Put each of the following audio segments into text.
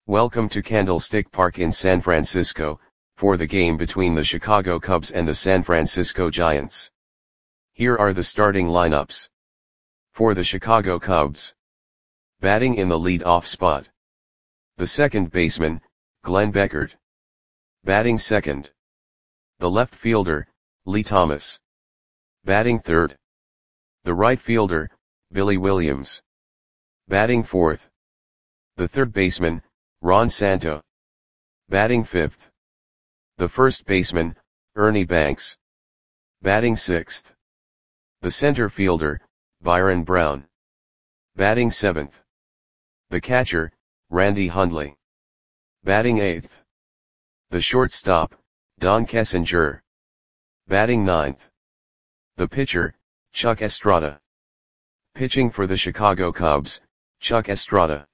Welcome to Candlestick Park in San Francisco, for the game between the Chicago Cubs and the San Francisco Giants. Here are the starting lineups. For the Chicago Cubs. Batting in the lead-off spot. The second baseman, Glenn Beckert. Batting second. The left fielder, Lee Thomas. Batting third. The right fielder, Billy Williams. Batting fourth. The third baseman, Ron Santo. Batting fifth. The first baseman, Ernie Banks. Batting sixth. The center fielder, Byron Brown. Batting seventh. The catcher, Randy Hundley. Batting eighth. The shortstop, Don Kessinger. Batting ninth. The pitcher, Chuck Estrada. Pitching for the Chicago Cubs, Chuck Estrada.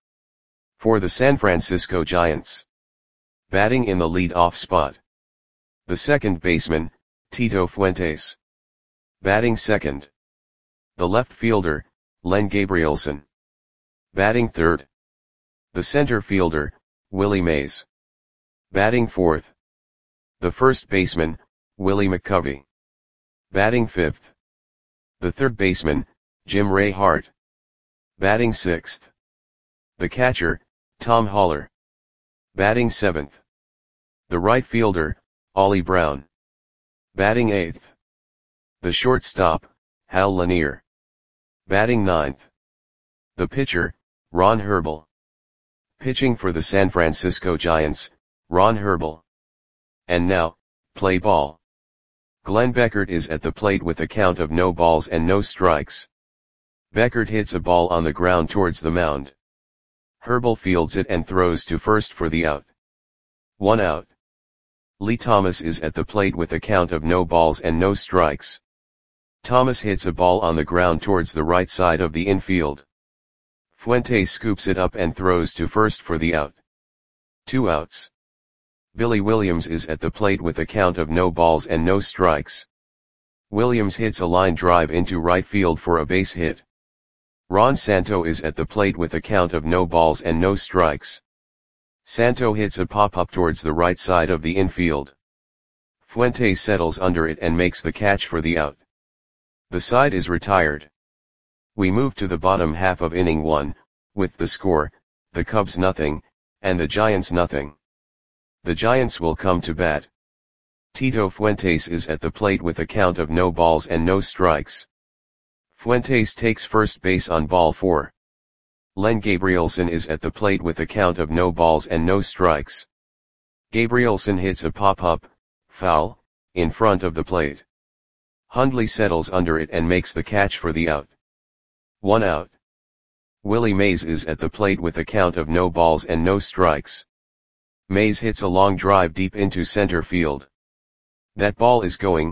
For the San Francisco Giants. Batting in the lead-off spot. The second baseman, Tito Fuentes. Batting second. The left fielder, Len Gabrielson. Batting third. The center fielder, Willie Mays. Batting fourth. The first baseman, Willie McCovey. Batting fifth. The third baseman, Jim Ray Hart. Batting sixth. The catcher, Tom Haller. Batting seventh. The right fielder, Ollie Brown. Batting eighth. The shortstop, Hal Lanier. Batting ninth. The pitcher, Ron Herbel. Pitching for the San Francisco Giants, Ron Herbel. And now, play ball. Glenn Beckert is at the plate with a count of no balls and no strikes. Beckert hits a ball on the ground towards the mound. Herbel fields it and throws to first for the out. 1 out. Lee Thomas is at the plate with a count of no balls and no strikes. Thomas hits a ball on the ground towards the right side of the infield. Fuentes scoops it up and throws to first for the out. 2 outs. Billy Williams is at the plate with a count of no balls and no strikes. Williams hits a line drive into right field for a base hit. Ron Santo is at the plate with a count of no balls and no strikes. Santo hits a pop-up towards the right side of the infield. Fuentes settles under it and makes the catch for the out. The side is retired. We move to the bottom half of inning 1, with the score, the Cubs nothing, and the Giants nothing. The Giants will come to bat. Tito Fuentes is at the plate with a count of no balls and no strikes. Fuentes takes first base on ball 4. Len Gabrielson is at the plate with a count of no balls and no strikes. Gabrielson hits a pop-up, foul, in front of the plate. Hundley settles under it and makes the catch for the out. 1 out. Willie Mays is at the plate with a count of no balls and no strikes. Mays hits a long drive deep into center field. That ball is gone.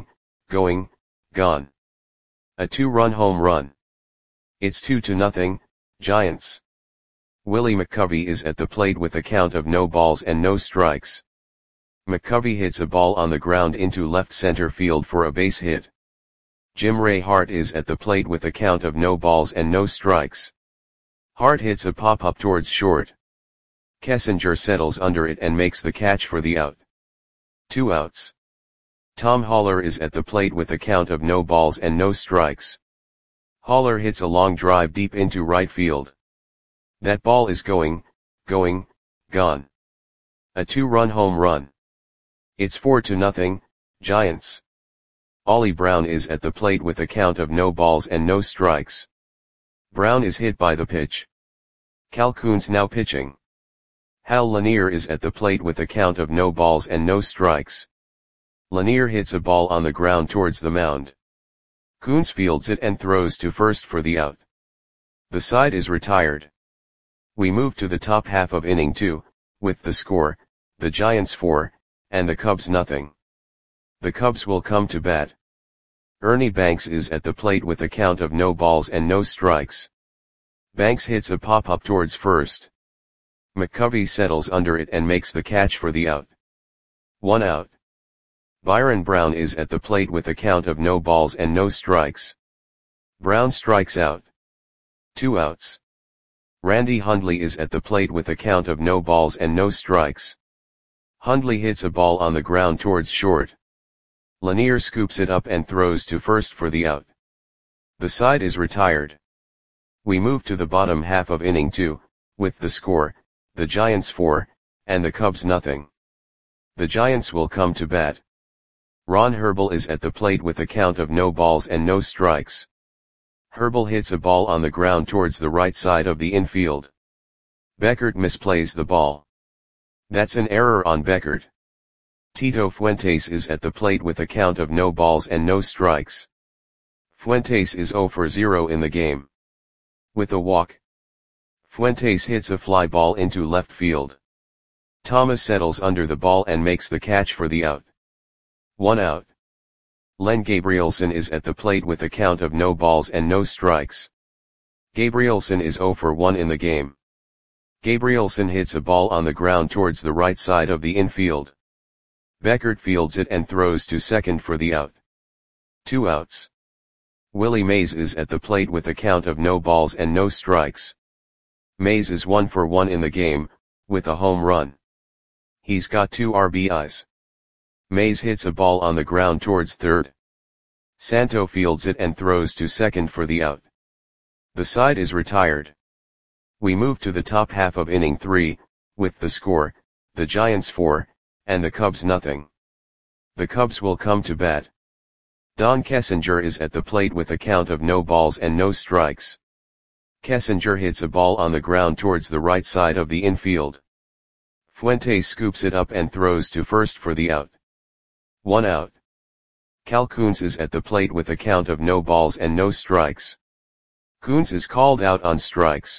A 2-run home run. It's 2-0, Giants. Willie McCovey is at the plate with a count of no balls and no strikes. McCovey hits a ball on the ground into left center field for a base hit. Jim Ray Hart is at the plate with a count of no balls and no strikes. Hart hits a pop-up towards short. Kessinger settles under it and makes the catch for the out. 2 outs. Tom Haller is at the plate with a count of no balls and no strikes. Haller hits a long drive deep into right field. That ball is gone. A 2-run home run. It's 4-0, Giants. Ollie Brown is at the plate with a count of no balls and no strikes. Brown is hit by the pitch. Calhoun's now pitching. Hal Lanier is at the plate with a count of no balls and no strikes. Lanier hits a ball on the ground towards the mound. Coons fields it and throws to first for the out. The side is retired. We move to the top half of inning 2, with the score, the Giants 4, and the Cubs nothing. The Cubs will come to bat. Ernie Banks is at the plate with a count of no balls and no strikes. Banks hits a pop-up towards first. McCovey settles under it and makes the catch for the out. 1 out. Byron Brown is at the plate with a count of no balls and no strikes. Brown strikes out. 2 outs. Randy Hundley is at the plate with a count of no balls and no strikes. Hundley hits a ball on the ground towards short. Lanier scoops it up and throws to first for the out. The side is retired. We move to the bottom half of inning 2, with the score, the Giants 4, and the Cubs nothing. The Giants will come to bat. Ron Herbel is at the plate with a count of no balls and no strikes. Herbel hits a ball on the ground towards the right side of the infield. Beckert misplays the ball. That's an error on Beckert. Tito Fuentes is at the plate with a count of no balls and no strikes. Fuentes is 0 for 0 in the game. With a walk, Fuentes hits a fly ball into left field. Thomas settles under the ball and makes the catch for the out. 1 out. Len Gabrielson is at the plate with a count of no balls and no strikes. Gabrielson is 0 for 1 in the game. Gabrielson hits a ball on the ground towards the right side of the infield. Beckert fields it and throws to second for the out. 2 outs. Willie Mays is at the plate with a count of no balls and no strikes. Mays is 1 for 1 in the game, with a home run. He's got 2 RBIs. Mays hits a ball on the ground towards third. Santo fields it and throws to second for the out. The side is retired. We move to the top half of inning 3, with the score, the Giants 4, and the Cubs nothing. The Cubs will come to bat. Don Kessinger is at the plate with a count of no balls and no strikes. Kessinger hits a ball on the ground towards the right side of the infield. Fuentes scoops it up and throws to first for the out. 1 out. Cal Koons is at the plate with a count of no balls and no strikes. Koons is called out on strikes.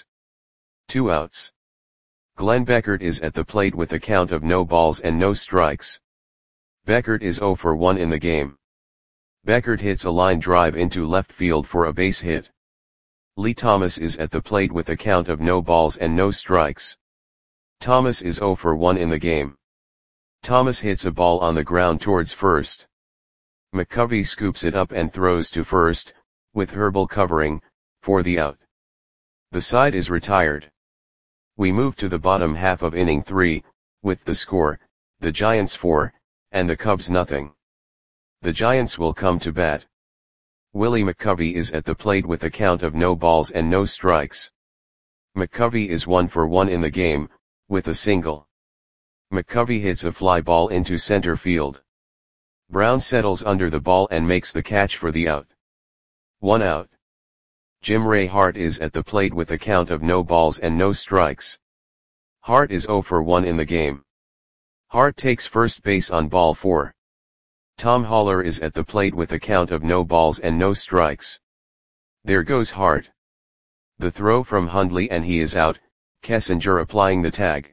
2 outs. Glenn Beckert is at the plate with a count of no balls and no strikes. Beckert is 0 for 1 in the game. Beckert hits a line drive into left field for a base hit. Lee Thomas is at the plate with a count of no balls and no strikes. Thomas is 0 for 1 in the game. Thomas hits a ball on the ground towards first. McCovey scoops it up and throws to first, with Herbel covering, for the out. The side is retired. We move to the bottom half of inning 3, with the score, the Giants 4, and the Cubs nothing. The Giants will come to bat. Willie McCovey is at the plate with a count of no balls and no strikes. McCovey is 1 for 1 in the game, with a single. McCovey hits a fly ball into center field. Brown settles under the ball and makes the catch for the out. 1 out. Jim Ray Hart is at the plate with a count of no balls and no strikes. Hart is 0 for 1 in the game. Hart takes first base on ball 4. Tom Haller is at the plate with a count of no balls and no strikes. There goes Hart. The throw from Hundley and he is out, Kessinger applying the tag.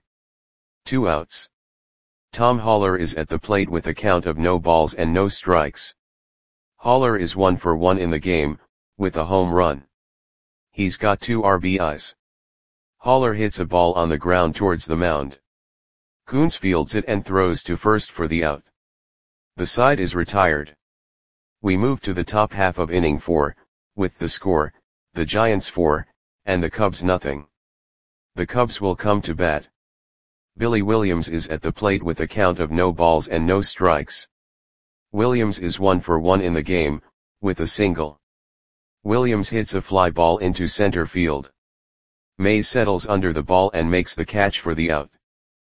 2 outs. Tom Haller is at the plate with a count of no balls and no strikes. Haller is 1 for 1 in the game, with a home run. He's got 2 RBIs. Haller hits a ball on the ground towards the mound. Koons fields it and throws to first for the out. The side is retired. We move to the top half of inning 4, with the score, the Giants 4, and the Cubs nothing. The Cubs will come to bat. Billy Williams is at the plate with a count of no balls and no strikes. Williams is 1 for 1 in the game, with a single. Williams hits a fly ball into center field. Mays settles under the ball and makes the catch for the out.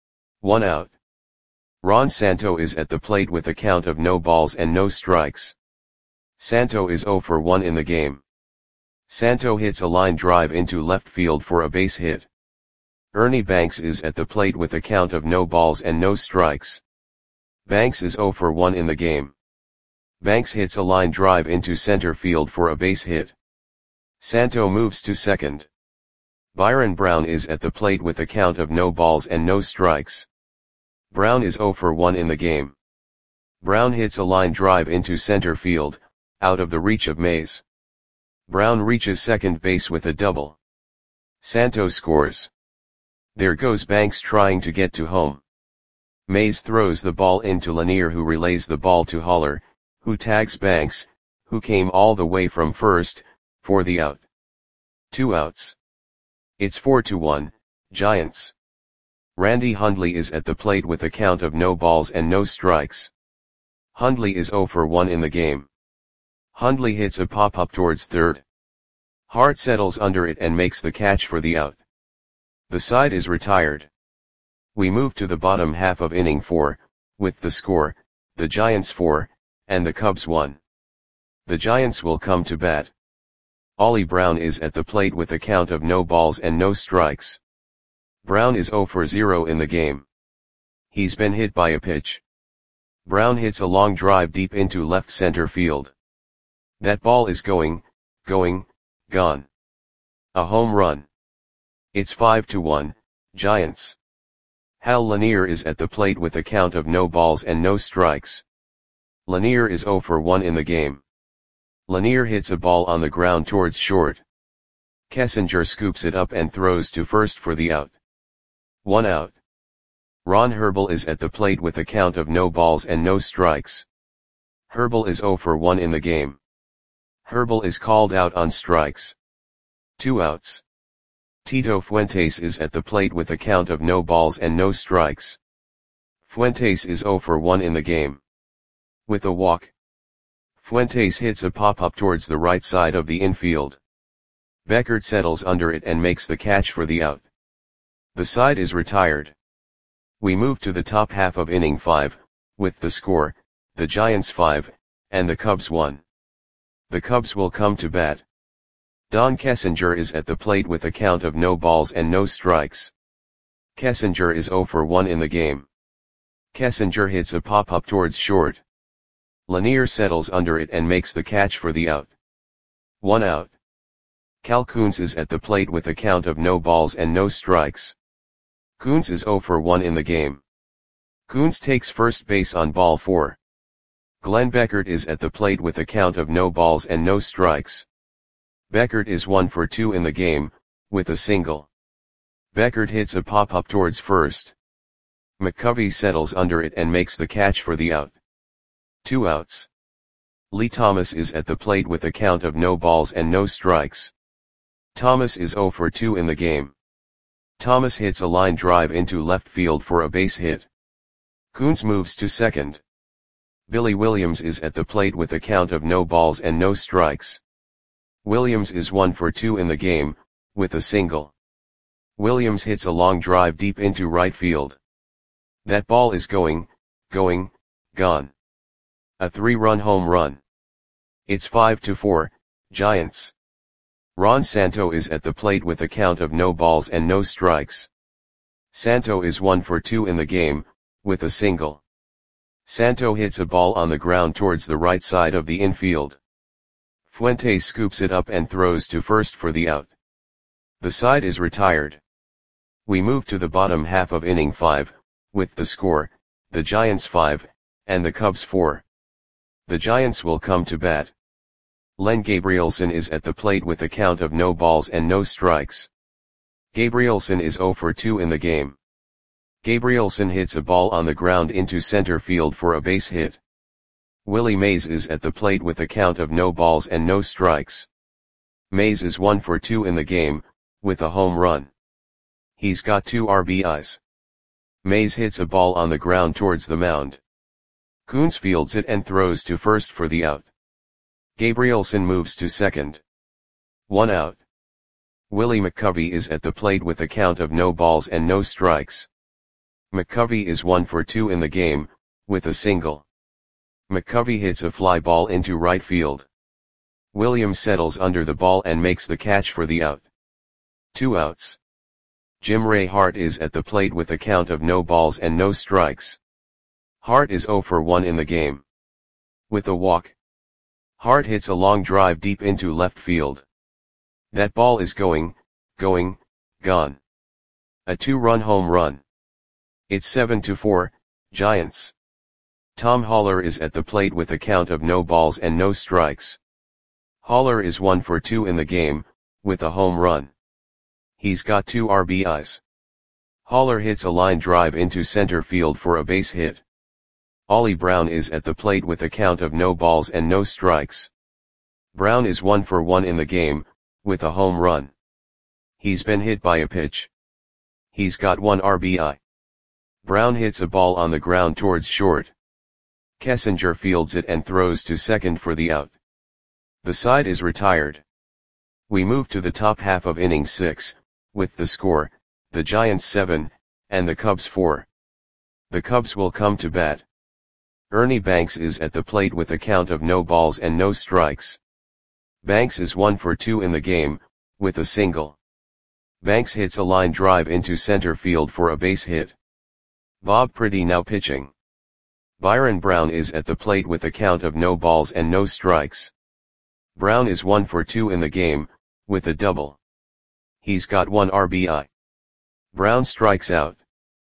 1 out. Ron Santo is at the plate with a count of no balls and no strikes. Santo is 0 for 1 in the game. Santo hits a line drive into left field for a base hit. Ernie Banks is at the plate with a count of no balls and no strikes. Banks is 0 for 1 in the game. Banks hits a line drive into center field for a base hit. Santo moves to second. Byron Brown is at the plate with a count of no balls and no strikes. Brown is 0 for 1 in the game. Brown hits a line drive into center field, out of the reach of Mays. Brown reaches second base with a double. Santo scores. There goes Banks trying to get to home. Mays throws the ball into Lanier, who relays the ball to Haller, who tags Banks, who came all the way from first, for the out. 2 outs. It's 4-1, Giants. Randy Hundley is at the plate with a count of no balls and no strikes. Hundley is 0 for 1 in the game. Hundley hits a pop-up towards third. Hart settles under it and makes the catch for the out. The side is retired. We move to the bottom half of inning 4, with the score, the Giants 4, and the Cubs 1. The Giants will come to bat. Ollie Brown is at the plate with a count of no balls and no strikes. Brown is 0 for 0 in the game. He's been hit by a pitch. Brown hits a long drive deep into left center field. That ball is going, gone. A home run. It's 5-1, Giants. Hal Lanier is at the plate with a count of no balls and no strikes. Lanier is 0 for 1 in the game. Lanier hits a ball on the ground towards short. Kessinger scoops it up and throws to first for the out. 1 out. Ron Herbel is at the plate with a count of no balls and no strikes. Herbel is 0 for 1 in the game. Herbel is called out on strikes. 2 outs. Tito Fuentes is at the plate with a count of no balls and no strikes. Fuentes is 0 for 1 in the game. With a walk. Fuentes hits a pop-up towards the right side of the infield. Beckert settles under it and makes the catch for the out. The side is retired. We move to the top half of inning 5, with the score, the Giants 5, and the Cubs 1. The Cubs will come to bat. Don Kessinger is at the plate with a count of no balls and no strikes. Kessinger is 0 for 1 in the game. Kessinger hits a pop-up towards short. Lanier settles under it and makes the catch for the out. 1 out. Cal Koons is at the plate with a count of no balls and no strikes. Koons is 0 for 1 in the game. Koons takes first base on ball 4. Glenn Beckert is at the plate with a count of no balls and no strikes. Beckert is 1 for 2 in the game, with a single. Beckert hits a pop-up towards first. McCovey settles under it and makes the catch for the out. 2 outs. Lee Thomas is at the plate with a count of no balls and no strikes. Thomas is 0 for 2 in the game. Thomas hits a line drive into left field for a base hit. Koons moves to second. Billy Williams is at the plate with a count of no balls and no strikes. Williams is 1 for 2 in the game, with a single. Williams hits a long drive deep into right field. That ball is going, gone. A 3-run home run. It's 5-4, Giants. Ron Santo is at the plate with a count of no balls and no strikes. Santo is 1 for 2 in the game, with a single. Santo hits a ball on the ground towards the right side of the infield. Fuentes scoops it up and throws to first for the out. The side is retired. We move to the bottom half of inning 5, with the score, the Giants 5, and the Cubs 4. The Giants will come to bat. Len Gabrielson is at the plate with a count of no balls and no strikes. Gabrielson is 0 for 2 in the game. Gabrielson hits a ball on the ground into center field for a base hit. Willie Mays is at the plate with a count of no balls and no strikes. Mays is 1 for 2 in the game, with a home run. He's got 2 RBIs. Mays hits a ball on the ground towards the mound. Koons fields it and throws to first for the out. Gabrielson moves to second. 1 out. Willie McCovey is at the plate with a count of no balls and no strikes. McCovey is 1 for 2 in the game, with a single. McCovey hits a fly ball into right field. Williams settles under the ball and makes the catch for the out. 2 outs. Jim Ray Hart is at the plate with a count of no balls and no strikes. Hart is 0 for 1 in the game. With a walk. Hart hits a long drive deep into left field. That ball is going, gone. A 2-run home run. It's 7-4, Giants. Tom Haller is at the plate with a count of no balls and no strikes. Haller is 1 for 2 in the game, with a home run. He's got 2 RBIs. Haller hits a line drive into center field for a base hit. Ollie Brown is at the plate with a count of no balls and no strikes. Brown is 1 for 1 in the game, with a home run. He's been hit by a pitch. He's got 1 RBI. Brown hits a ball on the ground towards short. Kessinger fields it and throws to second for the out. The side is retired. We move to the top half of inning 6, with the score, the Giants 7, and the Cubs 4. The Cubs will come to bat. Ernie Banks is at the plate with a count of no balls and no strikes. Banks is 1 for 2 in the game, with a single. Banks hits a line drive into center field for a base hit. Bob Pretty now pitching. Byron Brown is at the plate with a count of no balls and no strikes. Brown is 1 for 2 in the game, with a double. He's got 1 RBI. Brown strikes out.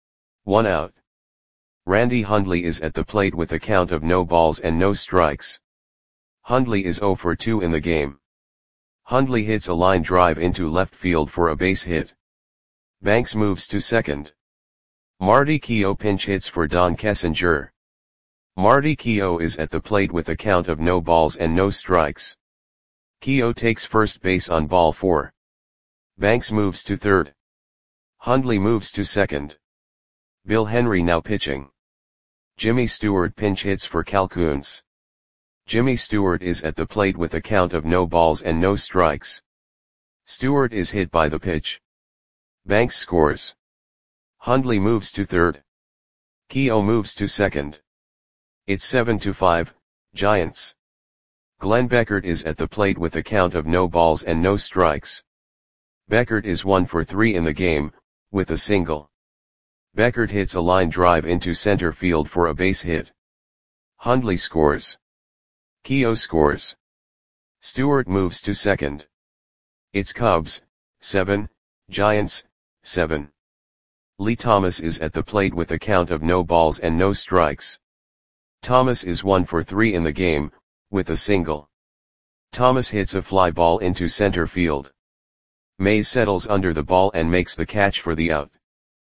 1 out. Randy Hundley is at the plate with a count of no balls and no strikes. Hundley is 0 for 2 in the game. Hundley hits a line drive into left field for a base hit. Banks moves to second. Marty Keough pinch hits for Don Kessinger. Marty Keough is at the plate with a count of no balls and no strikes. Keough takes first base on ball 4. Banks moves to third. Hundley moves to second. Bill Henry now pitching. Jimmy Stewart pinch hits for Cal Koons. Jimmy Stewart is at the plate with a count of no balls and no strikes. Stewart is hit by the pitch. Banks scores. Hundley moves to third. Keough moves to second. It's 7-5, Giants. Glenn Beckert is at the plate with a count of no balls and no strikes. Beckert is 1 for 3 in the game, with a single. Beckert hits a line drive into center field for a base hit. Hundley scores. Keough scores. Stewart moves to second. It's Cubs, 7, Giants, 7. Lee Thomas is at the plate with a count of no balls and no strikes. Thomas is 1 for 3 in the game, with a single. Thomas hits a fly ball into center field. Mays settles under the ball and makes the catch for the out.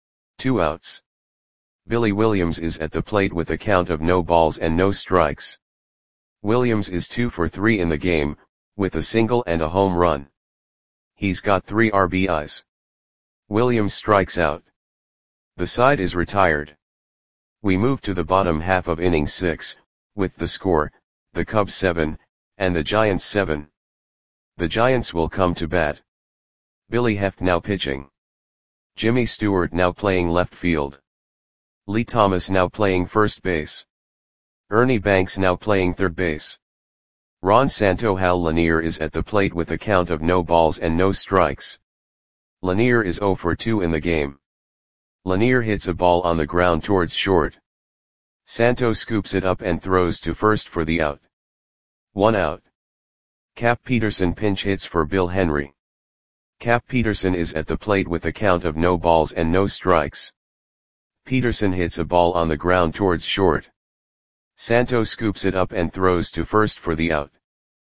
2 outs. Billy Williams is at the plate with a count of no balls and no strikes. Williams is 2 for 3 in the game, with a single and a home run. He's got 3 RBIs. Williams strikes out. The side is retired. We move to the bottom half of inning 6, with the score, the Cubs 7, and the Giants 7. The Giants will come to bat. Billy Heft now pitching. Jimmy Stewart now playing left field. Lee Thomas now playing first base. Ernie Banks now playing third base. Ron Santo Lanier is at the plate with a count of no balls and no strikes. Lanier is 0 for 2 in the game. Lanier hits a ball on the ground towards short. Santo scoops it up and throws to first for the out. 1 out. Cap Peterson pinch hits for Bill Henry. Cap Peterson is at the plate with a count of no balls and no strikes. Peterson hits a ball on the ground towards short. Santo scoops it up and throws to first for the out.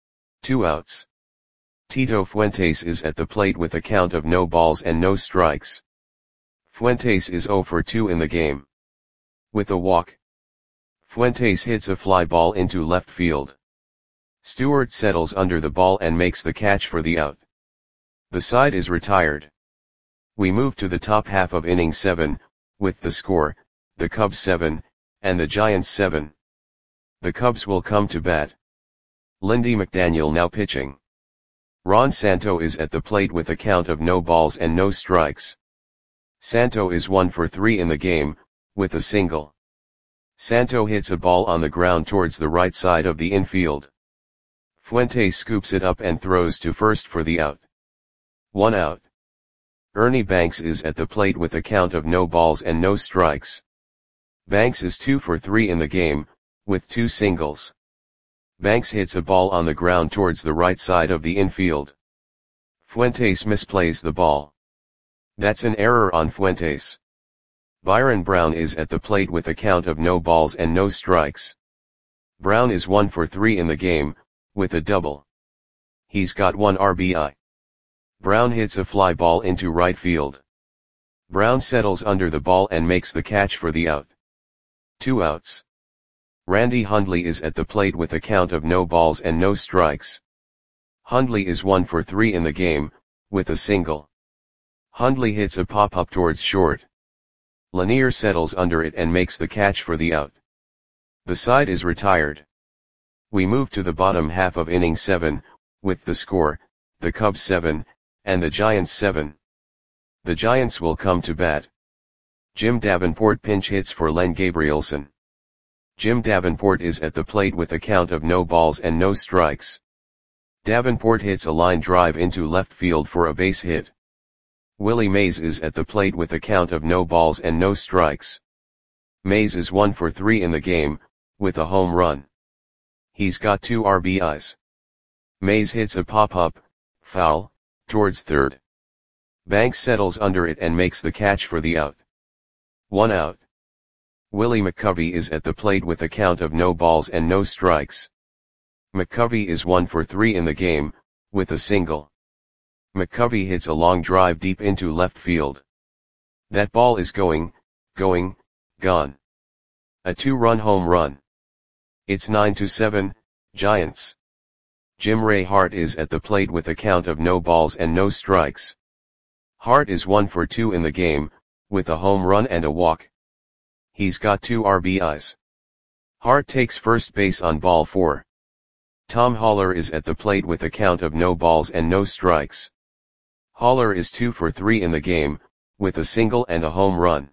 2 outs. Tito Fuentes is at the plate with a count of no balls and no strikes. Fuentes is 0 for 2 in the game. With a walk. Fuentes hits a fly ball into left field. Stewart settles under the ball and makes the catch for the out. The side is retired. We move to the top half of inning 7, with the score, the Cubs 7, and the Giants 7. The Cubs will come to bat. Lindy McDaniel now pitching. Ron Santo is at the plate with a count of no balls and no strikes. Santo is 1 for 3 in the game, with a single. Santo hits a ball on the ground towards the right side of the infield. Fuentes scoops it up and throws to first for the out. 1 out. Ernie Banks is at the plate with a count of no balls and no strikes. Banks is 2 for 3 in the game, with 2 singles. Banks hits a ball on the ground towards the right side of the infield. Fuentes misplays the ball. That's an error on Fuentes. Byron Brown is at the plate with a count of no balls and no strikes. Brown is 1 for 3 in the game, with a double. He's got 1 RBI. Brown hits a fly ball into right field. Brown settles under the ball and makes the catch for the out. 2 outs. Randy Hundley is at the plate with a count of no balls and no strikes. Hundley is 1 for 3 in the game, with a single. Hundley hits a pop-up towards short. Lanier settles under it and makes the catch for the out. The side is retired. We move to the bottom half of inning 7, with the score, the Cubs 7, and the Giants 7. The Giants will come to bat. Jim Davenport pinch hits for Len Gabrielson. Jim Davenport is at the plate with a count of no balls and no strikes. Davenport hits a line drive into left field for a base hit. Willie Mays is at the plate with a count of no balls and no strikes. Mays is 1 for 3 in the game, with a home run. He's got 2 RBIs. Mays hits a pop-up, foul, towards third. Banks settles under it and makes the catch for the out. 1 out. Willie McCovey is at the plate with a count of no balls and no strikes. McCovey is 1 for 3 in the game, with a single. McCovey hits a long drive deep into left field. That ball is gone. A 2-run home run. It's 9-7, Giants. Jim Ray Hart is at the plate with a count of no balls and no strikes. Hart is 1 for 2 in the game, with a home run and a walk. He's got 2 RBIs. Hart takes first base on ball 4. Tom Haller is at the plate with a count of no balls and no strikes. Haller is 2 for 3 in the game, with a single and a home run.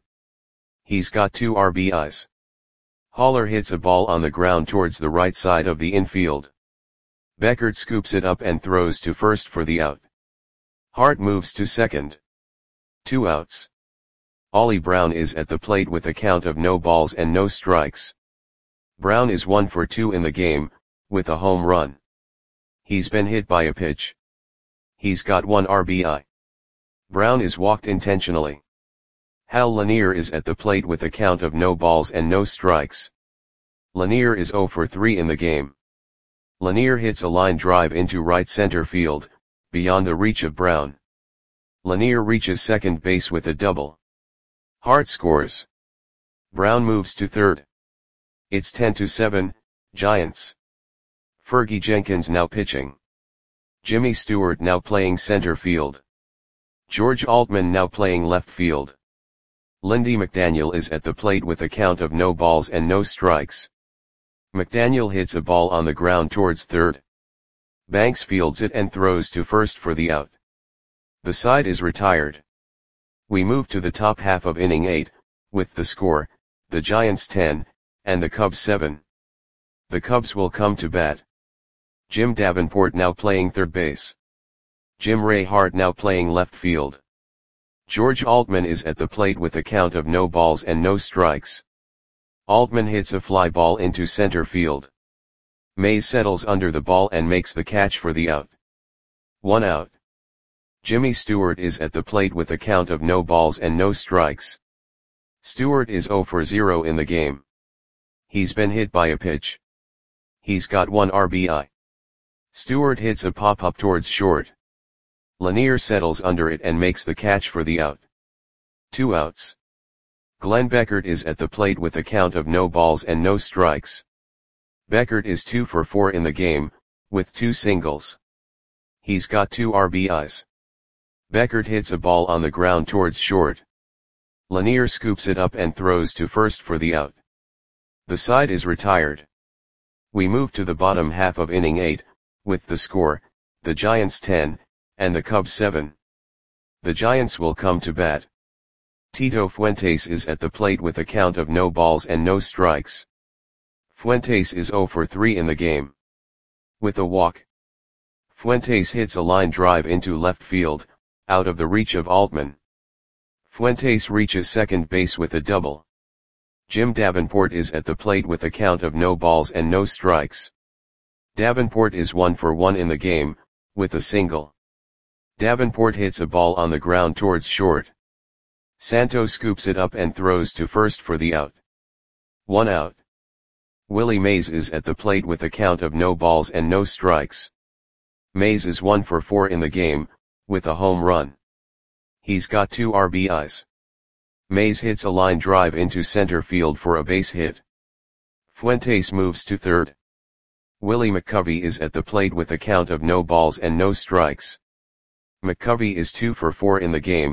He's got 2 RBIs. Haller hits a ball on the ground towards the right side of the infield. Beckert scoops it up and throws to first for the out. Hart moves to second. 2 outs. Ollie Brown is at the plate with a count of no balls and no strikes. Brown is 1 for 2 in the game, with a home run. He's been hit by a pitch. He's got 1 RBI. Brown is walked intentionally. Hal Lanier is at the plate with a count of no balls and no strikes. Lanier is 0 for 3 in the game. Lanier hits a line drive into right center field, beyond the reach of Brown. Lanier reaches second base with a double. Hart scores. Brown moves to third. It's 10-7, Giants. Fergie Jenkins now pitching. Jimmy Stewart now playing center field. George Altman now playing left field. Lindy McDaniel is at the plate with a count of no balls and no strikes. McDaniel hits a ball on the ground towards third. Banks fields it and throws to first for the out. The side is retired. We move to the top half of inning 8, with the score, the Giants 10, and the Cubs 7. The Cubs will come to bat. Jim Davenport now playing third base. Jim Ray Hart now playing left field. George Altman is at the plate with a count of no balls and no strikes. Altman hits a fly ball into center field. Mays settles under the ball and makes the catch for the out. 1 out. Jimmy Stewart is at the plate with a count of no balls and no strikes. Stewart is 0 for 0 in the game. He's been hit by a pitch. He's got 1 RBI. Stewart hits a pop-up towards short. Lanier settles under it and makes the catch for the out. 2 outs. Glenn Beckert is at the plate with a count of no balls and no strikes. Beckert is 2 for 4 in the game, with 2 singles. He's got 2 RBIs. Beckert hits a ball on the ground towards short. Lanier scoops it up and throws to first for the out. The side is retired. We move to the bottom half of inning 8, with the score, the Giants 10, and the Cubs 7. The Giants will come to bat. Tito Fuentes is at the plate with a count of no balls and no strikes. Fuentes is 0 for 3 in the game. With a walk. Fuentes hits a line drive into left field, out of the reach of Altman. Fuentes reaches second base with a double. Jim Davenport is at the plate with a count of no balls and no strikes. Davenport is 1 for 1 in the game, with a single. Davenport hits a ball on the ground towards short. Santos scoops it up and throws to first for the out. 1 out. Willie Mays is at the plate with a count of no balls and no strikes. Mays is 1 for 4 in the game, with a home run. He's got 2 RBIs. Mays hits a line drive into center field for a base hit. Fuentes moves to third. Willie McCovey is at the plate with a count of no balls and no strikes. McCovey is 2 for 4 in the game,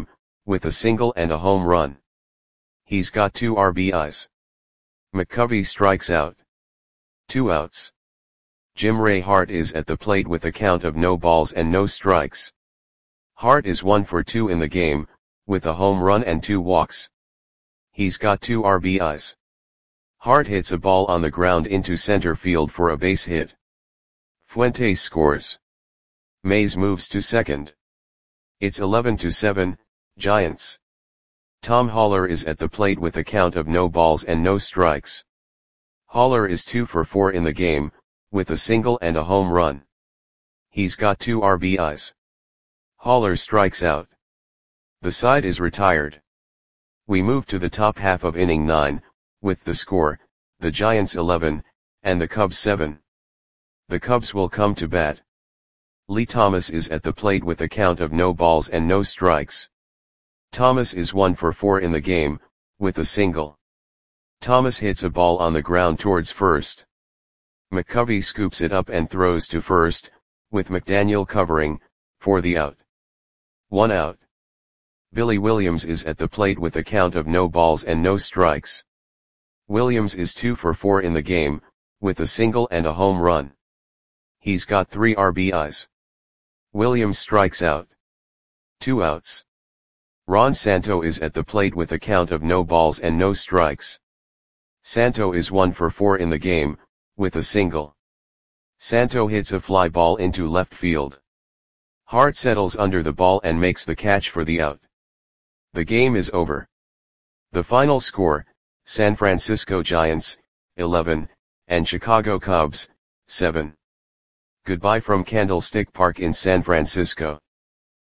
with a single and a home run. He's got 2 RBIs. McCovey strikes out. 2 outs. Jim Ray Hart is at the plate with a count of no balls and no strikes. Hart is 1 for 2 in the game, with a home run and 2 walks. He's got 2 RBIs. Hart hits a ball on the ground into center field for a base hit. Fuentes scores. Mays moves to second. It's 11-7, Giants. Tom Haller is at the plate with a count of no balls and no strikes. Haller is 2 for 4 in the game, with a single and a home run. He's got 2 RBIs. Haller strikes out. The side is retired. We move to the top half of inning 9, with the score, the Giants 11, and the Cubs 7. The Cubs will come to bat. Lee Thomas is at the plate with a count of no balls and no strikes. Thomas is 1 for 4 in the game, with a single. Thomas hits a ball on the ground towards first. McCovey scoops it up and throws to first, with McDaniel covering, for the out. 1 out. Billy Williams is at the plate with a count of no balls and no strikes. Williams is 2 for 4 in the game, with a single and a home run. He's got 3 RBIs. Williams strikes out. 2 outs. Ron Santo is at the plate with a count of no balls and no strikes. Santo is 1 for 4 in the game, with a single. Santo hits a fly ball into left field. Hart settles under the ball and makes the catch for the out. The game is over. The final score, San Francisco Giants, 11, and Chicago Cubs, 7. Goodbye from Candlestick Park in San Francisco.